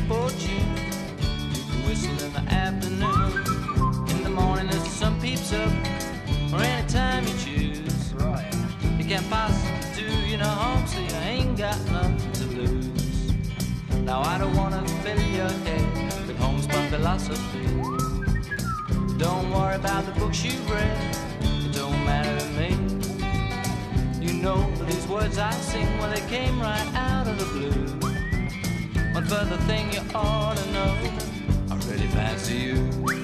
fortune. You can whistle in the afternoon. In the morning as the sun peeps up, or any time you choose. Right. You can't possibly do you no harm, so you ain't got nothing to lose. Now I don't wanna fill your head with homespun philosophy. Don't worry about the books you've read, it don't matter to me. You know these words I sing, well they came right out of the blue. One further thing you ought to know, I really fancy you.